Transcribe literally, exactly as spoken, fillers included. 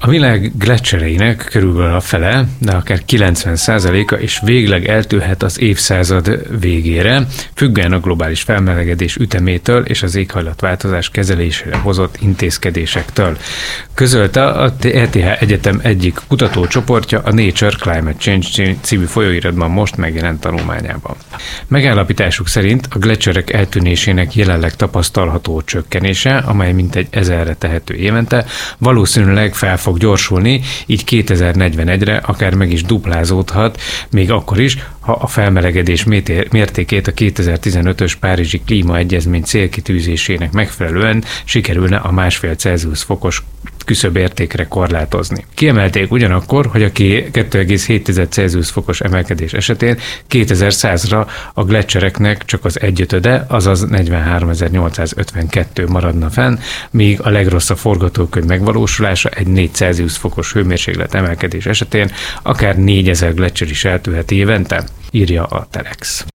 A világ gleccsereinek körülbelül a fele, de akár kilencven százaléka is végleg eltűnhet az évszázad végére, függően a globális felmelegedés ütemétől és az éghajlatváltozás kezelésére hozott intézkedésektől. Közölte a é té há Egyetem egyik kutatócsoportja a Nature Climate Change című folyóiratban most megjelent tanulmányában. Megállapításuk szerint a gleccserek eltűnésének jelenleg tapasztalható csökkenése, amely mintegy ezerre tehető évente, valószínűleg fel fog gyorsulni, így kétezer-negyvenegyre akár meg is duplázódhat, még akkor is, ha a felmelegedés mértékét a kétezer-tizenötös Párizsi Klímaegyezmény célkitűzésének megfelelően sikerülne a másfél Celsius fokos küszöbértékre korlátozni. Kiemelték ugyanakkor, hogy a kettő egész hét Celsius fokos emelkedés esetén kétezerszázra a gleccsereknek csak az egyötöde, azaz negyvenháromezer-nyolcszázötvenkettő maradna fenn, míg a legrosszabb forgatókönyv megvalósulása egy négy Celsius fokos hőmérséklet emelkedés esetén akár négyezer gleccser is eltűnhet évente, írja a Telex.